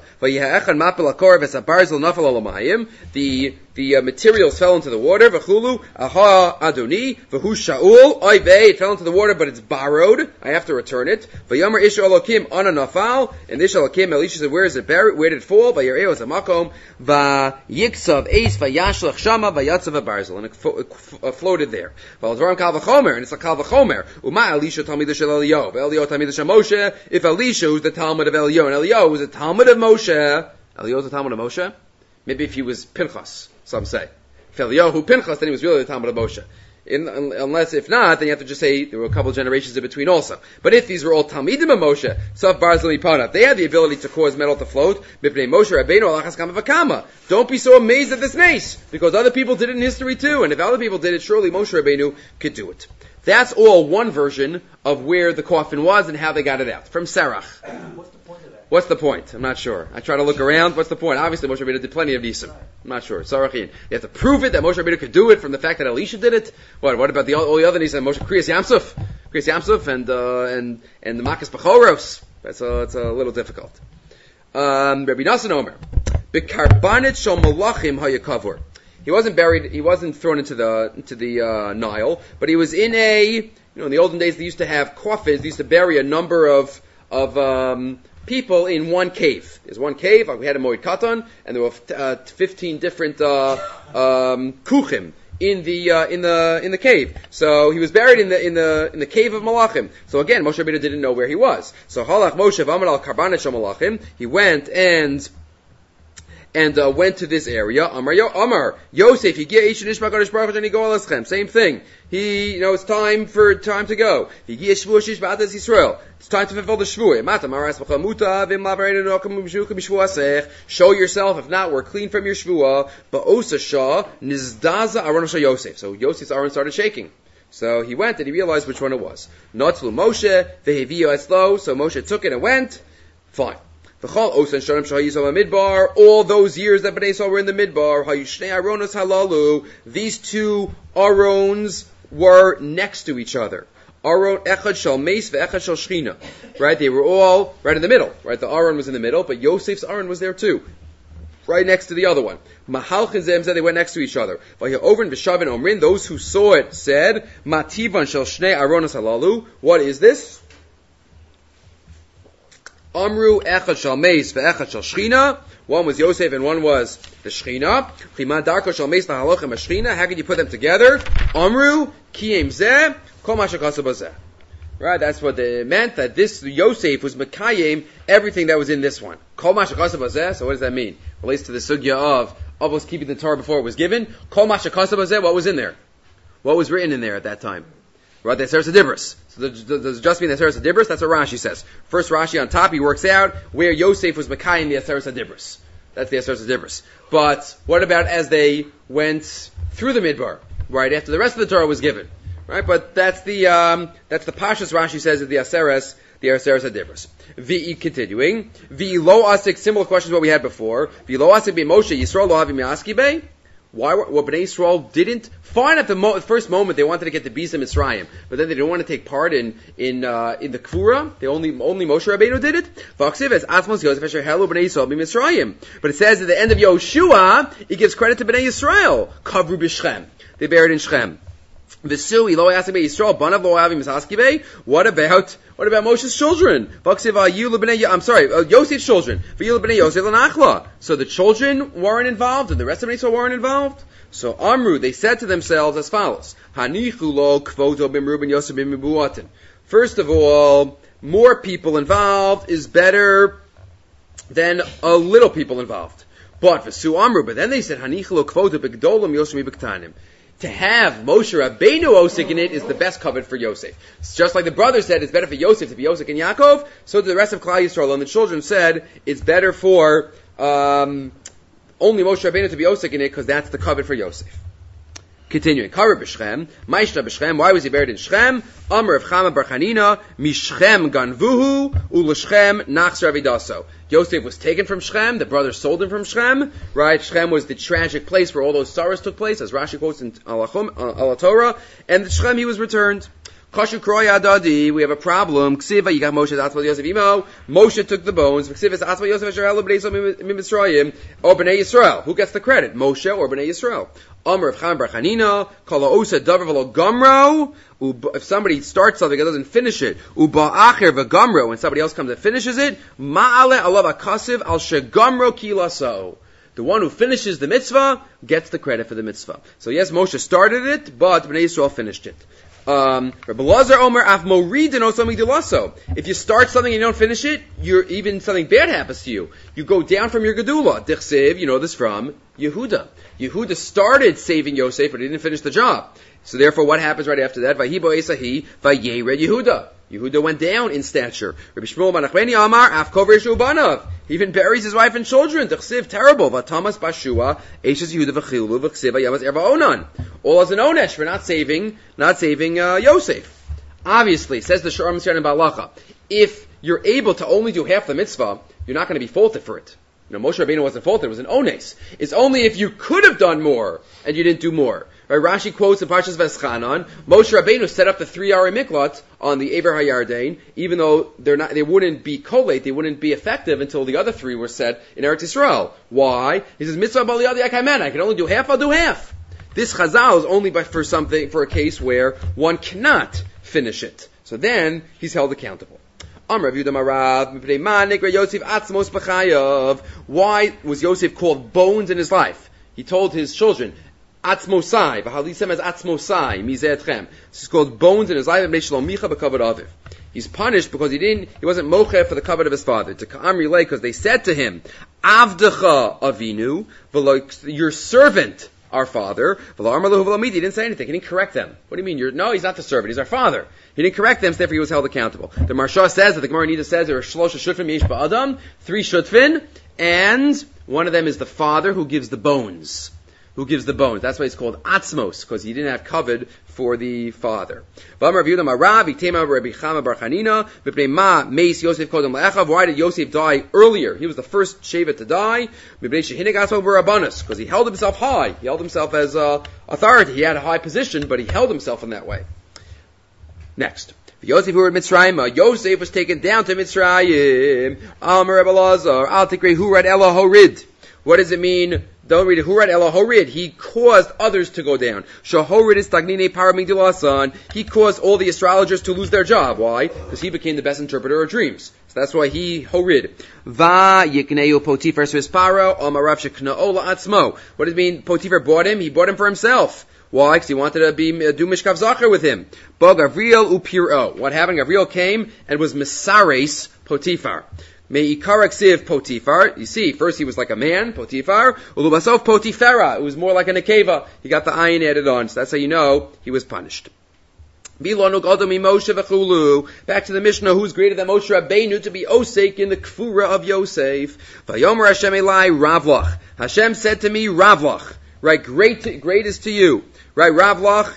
the materials fell into the water. V'chulu aha adoni v'hu Shaul oivei. It fell into the water, but it's borrowed. I have to return it. V'yomer Isha Elokim ana nafal. And Isha Elokim, Elisha said, where is it buried? Where did it fall? V'yareo zamakom v'yiksav eis v'yashlach shama v'yatzav v'barzel. And it floated there. V'alvaram kal v'chomer, and it's a kal v'chomer. Uma Elisha Talmid shel Eliyahu. Eliyahu Talmid shel Moshe. If Elisha was the Talmud of Eliyahu, and Eliyahu was the Talmud of Moshe. Eliyahu was the Talmud of Moshe? Maybe if he was Pinchas, some say. If Eliyahu Pinchas, then he was really the Talmud of Moshe. Unless, if not, then you have to just say there were a couple of generations in between also. But if these were all Talmidim of Moshe, Saf Barzili Panav, they had the ability to cause metal to float. Mipnei Moshe Rabbeinu Alachas Kama V'Kama. Don't be so amazed at this nace, because other people did it in history too, and if other people did it, surely Moshe Rabbeinu could do it. That's all one version of where the coffin was and how they got it out. From Serach. What's the point of that? What's the point? I'm not sure. I try to look around. What's the point? Obviously, Moshe Rabbeinu did plenty of nisim. I'm not sure. Sarachin. You have to prove it that Moshe Rabbeinu could do it from the fact that Elisha did it. What about all the other nisim? Moshe Kriyas Yamsuf, and the Makas Bechoros. It's a little difficult. Rabbi Nassan Omer, B'karbanet shel malachim hayakavur. He wasn't buried. He wasn't thrown into the Nile, but he was in in the olden days they used to have coffins. They used to bury a number of people in one cave. There's one cave. We had a Moed Katan, and there were 15 different kuchim in the cave. So he was buried in the cave of Malachim. So again, Moshe Rabbeinu didn't know where he was. So Halach Moshe v'amar al karbanet shel malachim. He went and went to this area. Amar Yosef, same thing. It's time to go. It's time to fulfill the shvuah. Show yourself. If not, we're clean from your shvuah. So Yosef's aron started shaking. So he went and he realized which one it was. Notzlu Moshe, so Moshe took it and went. Fine. All those years that Bnei Yisrael were in the Midbar, these two Arons were next to each other. Aron echad shel meis ve'echad shel shchina. Right? They were all right in the middle. Right? The Aron was in the middle, but Yosef's Aron was there too. Right next to the other one. Mahalchin Zem said they went next to each other. Those who saw it said, Mativan shel shnei Aronos halalu. What is this? Amru echad shel meis ve'echad shel shchina. One was Yosef and one was the shchina. Chima darko shel meis v'halochem shchina. How could you put them together? Amru kiyem zeh kol ma shekasa bazeh. Right, that's what they meant, that this Yosef was mekayim everything that was in this one. Kol ma shekasa bazeh. So what does that mean? Relates to the sugya of us keeping the Torah before it was given. Kol ma shekasa bazeh. What was in there? What was written in there at that time? Right, the Aseret Dibros. So does it just mean the Aseret Dibros? That's what Rashi says. First Rashi on top, he works out where Yosef was Mekayim the Aseret Dibros. That's the Aseret Dibros. But what about as they went through the Midbar, right, after the rest of the Torah was given? Right, but that's the Pashas Rashi says of the Aseret Dibros. V continuing. V lo asik, similar questions what we had before. V lo asik be Moshe Yisrael lo havi miaski be. Why? What Bnei Yisrael didn't? Fine, at the first moment they wanted to get the Bisa Mitzrayim, but then they didn't want to take part in the Kvura. They only Moshe Rabbeinu did it. But it says at the end of Yoshua, it gives credit to Bnei Yisrael. Kavru b'Shchem. They buried in Shechem. What about Moshe's children? Yosef's children. So the children weren't involved, and the rest of Israel weren't involved. So Amru, they said to themselves as follows: First of all, more people involved is better than a little people involved. But then they said to have Moshe Rabbeinu Osik in it is the best covet for Yosef. It's just like the brother said it's better for Yosef to be Osik and Yaakov, so the rest of Klal Yisrael and the children said it's better for only Moshe Rabbeinu to be Osik in it because that's the covet for Yosef. Continuing, Kara b'Shchem, Maishna b'Shchem. Why was he buried in Shechem? Amar of Chama bar Chanina, Mishchem ganvuhu u'l'Shchem nachs ravidaso. Yosef was taken from Shechem. The brothers sold him from Shechem. Right? Shechem was the tragic place where all those sorrows took place, as Rashi quotes in Al Torah. And the Shechem he was returned. Kashu kroya adadi. We have a problem. Ksiva, you got Moshe Atzval Yosef Imo. Moshe took the bones. Ksiva Atzval Yosef Asher Elu Bnei Yisrael Mitzrayim or Bnei Yisrael. Who gets the credit? Moshe or Bnei Yisrael? Amar of Cham bar Chanina, Kala Osa Davar V'lo Gamro. If somebody starts something and doesn't finish it, Uba Acher V'Gamro, when somebody else comes and finishes it, Ma'ale Alav Akasiv Al Shegamro Kilaso. The one who finishes the mitzvah gets the credit for the mitzvah. So yes, Moshe started it, but Bnei Yisrael finished it. Rabbi Lazar Omer af moridin oso migdulaso. If you start something and you don't finish it, even something bad happens to you. You go down from your gedula. Dichsev, you know this from Yehuda. Yehuda started saving Yosef, but he didn't finish the job. So therefore, what happens right after that? Vahibo Esahi, vayered Yehuda. Yehuda went down in stature. Rabbi Shmuel Manachbeni Amar af kover shubanav. He even buries his wife and children. Dichsev, terrible. Vatamas bashua eshes Yehuda v'chilu v'chsev yamas erva onan. All as an onesh for not saving Yosef. Obviously, says the Sha'ar Mitzvah in Balacha, if you're able to only do half the mitzvah, you're not going to be faulted for it. Moshe Rabbeinu wasn't faulted, it was an ones. It's only if you could have done more and you didn't do more. Right? Rashi quotes in Parshas Veschanan, Moshe Rabbeinu set up the 3-hour miklat on the Ever HaYarden, even though they wouldn't be collate, they wouldn't be effective until the other 3 were set in Eretz Yisrael. Why? He says, Mitzvah B'Aliyah Yakaymen, I can only do half, I'll do half. This chazal is only for a case where one cannot finish it. So then he's held accountable. Why was Yosef called bones in his life? He told his children, Atzmosai, v'halisem as Atzmosai, mizeh. This is called bones in his life. He's punished because he wasn't mocheh for the covenant of his father. To Ka'amri Lei, because they said to him, Avdecha Avinu, your servant, our father. He didn't say anything. He didn't correct them. What do you mean? No, he's not the servant. He's our father. He didn't correct them, so therefore he was held accountable. The Marsha says that the Gemara Nida says there are shlosha shutfin yesh ba'adam, 3 shutfin, and one of them is the father who gives the bones. That's why it's called atzmos, because he didn't have covet for the father. Why did Yosef die earlier? He was the first shevet to die. Because he held himself high. He held himself as authority. He had a high position, but he held himself in that way. Next. Yosef who were Mitzrayim. Yosef was taken down to Mitzrayim. Amar Rebbe Lazar. Al Tikrei Hurad Ela Horid. What does it mean? Don't read it. Hurad Ela Horid. He caused others to go down. Shahorid is Tagnine Paramigdilasan. He caused all the astrologers to lose their job. Why? Because he became the best interpreter of dreams. So that's why he Horid. Va Yikneu Potifar Svisparo Amarav Shekna'o La'atzmo. What does it mean? Potifar bought him. He bought him for himself. Why? Because he wanted to do Mishkav Zachar with him. Bo Gavriel Upiro. What happened? Gavriel came and was Mesares Potifar. Me'ikarak Siv Potifar. You see, first he was like a man, Potifar. Ulubasov Potifera. It was more like a Nekeva. He got the ayin added on. So that's how you know he was punished. Back to the Mishnah, who's greater than Moshe Rabbeinu to be Osek in the Kfura of Yosef. Vayomer Hashem Elai Ravlach. Hashem said to me, Ravlach. Right, great is to you. Right, Ravlach,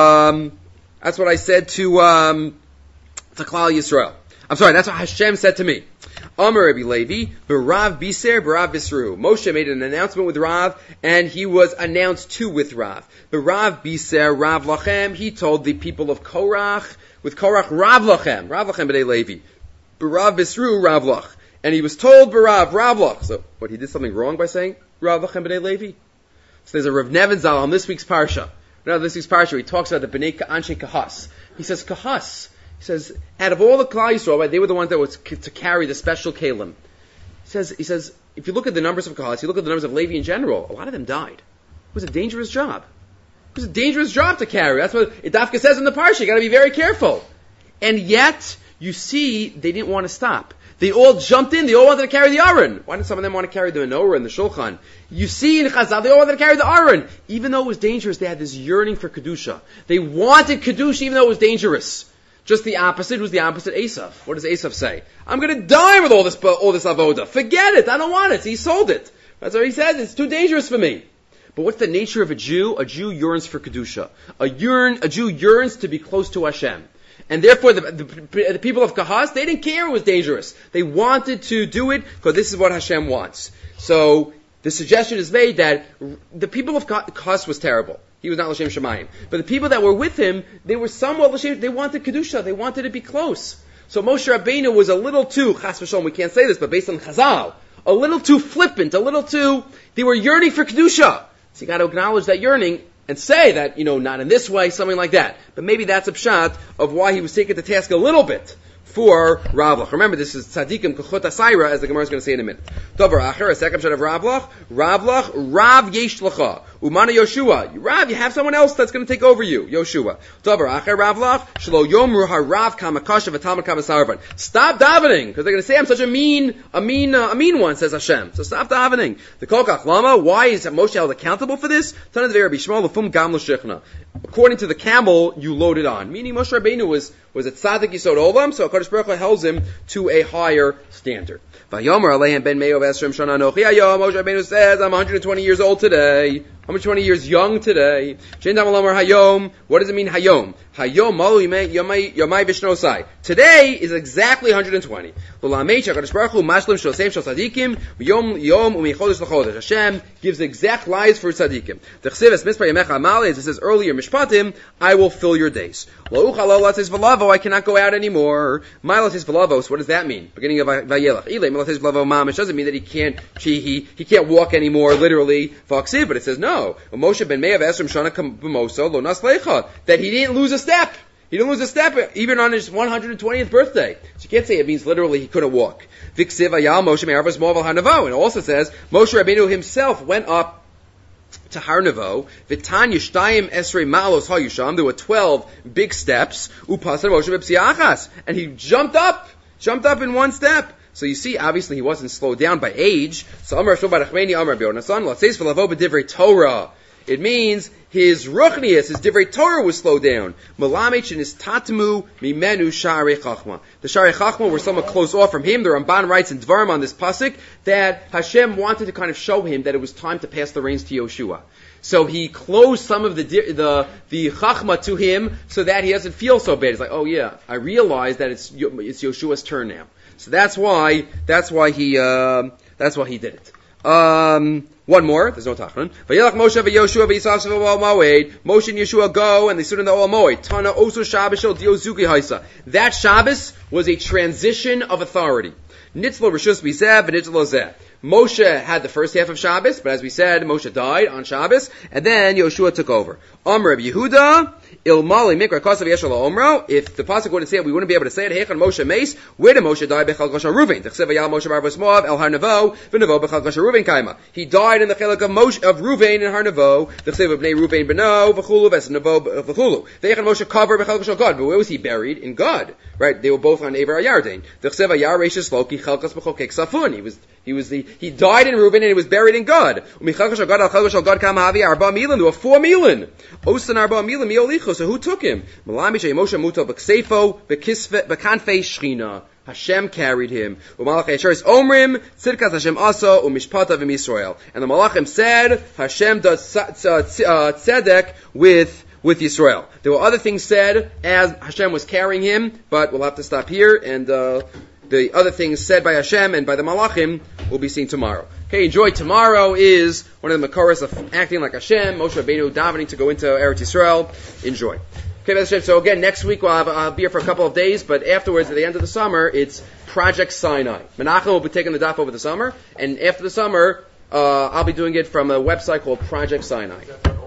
that's what I said to Klal Yisrael. I'm sorry, that's what Hashem said to me. Amar Rabbi Levi, B'Rav Biser, B'Rav Bisru. Moshe made an announcement with Rav, and he was announced too with Rav. B'Rav Biser, Rav Lachem, he told the people of Korach, with Korach, Rav Lachem B'Nei Levi. B'Rav Bisru, Rav Lach. And he was told B'Rav, Rav Lach. So, what, he did something wrong by saying Rav Lachem B'Nei Levi? So there's a Rav Nevin Zal on this week's Parsha. Now, this week's Parsha, he talks about the Bnei Anshe Kahas. He says, Kahas. He says, out of all the Klal Yisrael, right, they were the ones that were to carry the special Kalim. He says, if you look at the numbers of Kahas, you look at the numbers of Levi in general, a lot of them died. It was a dangerous job. It was a dangerous job to carry. That's what Dafka says in the Parsha. You gotta be very careful. And yet, you see, they didn't want to stop. They all jumped in. They all wanted to carry the Aron. Why did some of them want to carry the menorah and the shulchan? You see in Chazal, they all wanted to carry the Aron. Even though it was dangerous, they had this yearning for Kedusha. They wanted Kedusha even though it was dangerous. Just the opposite was the opposite Esav. What does Esav say? I'm going to die with all this avoda. Forget it. I don't want it. So he sold it. That's what he says. It's too dangerous for me. But what's the nature of a Jew? A Jew yearns for Kedusha. A Jew yearns to be close to Hashem. And therefore, the people of Kahas, they didn't care it was dangerous. They wanted to do it because this is what Hashem wants. So, the suggestion is made that the people of Kahas was terrible. He was not L'Shem Shemayim. But the people that were with him, they were somewhat L'Shem, they wanted Kedusha, they wanted to be close. So Moshe Rabbeinu was a little too, Chas v'Shalom, we can't say this, but based on Chazal, a little too flippant, they were yearning for Kedusha. So you got to acknowledge that yearning, and say that, not in this way, something like that. But maybe that's a pshat of why he was taken to task a little bit for Ravlach. Remember, this is tzaddikim kachot asayra, as the Gemara is going to say in a minute. Dover acher, a second pshat of Ravlach, Rav yesh lacha, Umana Yoshua. Rav, you have someone else that's going to take over you. Yoshua. Stop davening, because they're going to say I'm such a mean one, says Hashem. So stop davening. The Kolkach Lama, why is Moshe held accountable for this? According to the camel, you loaded on. Meaning Moshe Rabbeinu was a tzaddik yisod olam, so HaKadosh Baruch Hu holds him to a higher standard. Vayomer Aleihem ben Me'ov Esrim Shana Nochi Hayom. Moshe Rabbeinu says, I'm 120 years old today. I'm 120 years young today. What does it mean Hayom? Hayom Malu Yomai Vishnosai. Today is exactly 120. Hashem gives the exact lives for tzaddikim. It says earlier, Mishpatim, I will fill your days. I cannot go out anymore. So what does that mean? Beginning of Vayelach. It doesn't mean that he can't walk anymore, literally, but it says no. Moshe ben Me'av Esrim Shana B'moso Lo Nasleicha, that he didn't lose a step. He didn't lose a step even on his 120th birthday. So you can't say it means literally he couldn't walk. Viksiv Ayal Moshe Me'arvas Mo'av Hanavo. And it also says Moshe Rabbeinu himself went up to Har Nevo. V'tan Yishtayim Esrei Ma'alos HaYusham. There were 12 big steps. Upasar Moshe B'Psiachas. And he jumped up in one step. So you see, obviously he wasn't slowed down by age. So Amar Shobad Achmeni Amar Be'onasan L'Tzeis V'Lavo B'Divrei Torah. It means his ruchnius, his divrei Torah was slowed down. Malamech and his tatmu mimenu sharei chachma. The sharei chachma were somewhat close off from him. The Ramban writes in Dvarim on this pasuk that Hashem wanted to kind of show him that it was time to pass the reins to Yoshua. So he closed some of the chachma to him so that he doesn't feel so bad. He's like, oh yeah, I realize that it's Yoshua's turn now. So that's why he did it. One more, there's no tachron. Vayelach Moshe v'Yoshua v'Yisav v'Oel Moed. Moshe and Yeshua go, and they stood in the Oel Moed. Tana osu Shabbos shel Diozuki Haisa. That Shabbos was a transition of authority. Nitzlo Rishus B'Zeh v'Nitzlo Zeh. Moshe had the first half of Shabbos, but as we said, Moshe died on Shabbos, and then Yoshua took over. Amr Reb Yehuda, Ilmali Mikra Kosav Yeshua Omro. If the pasuk wouldn't say it, we wouldn't be able to say it. Hechan Moshe Meis. Where did Moshe die? Bechal Goshen Ruven. Techsev Yal Moshe Bar Moav El Har Nevo. V'Nevo Bechal Goshen Ruven Kaima. He died in the chelak of Moshe of Ruven in Har Nevo. Techsev Bnei Ruven Beno V'Chulu Ves Nevo V'Chulu. Hechan Moshe cover Bechal Goshen God. But where was he buried? In God. Right? They were both on Ever Ayardain. Techsev Ayar Reishis Loki Chelkas B'Chokek Safun. He died in Reuben and he was buried in God. There were 4 milin. Osan arba milin miolicho. So who took him? Hashem carried him. And the Malachim said, Hashem does tzedek with Yisrael. There were other things said as Hashem was carrying him, but we'll have to stop here, and the other things said by Hashem and by the Malachim will be seen tomorrow. Okay, enjoy. Tomorrow is one of the Makoros of acting like Hashem, Moshe Rabbeinu davening to go into Eretz Yisrael. Enjoy. Okay, so again, next week I'll be here for a couple of days, but afterwards, at the end of the summer, it's Project Sinai. Menachem will be taking the daf over the summer, and after the summer, I'll be doing it from a website called Project Sinai.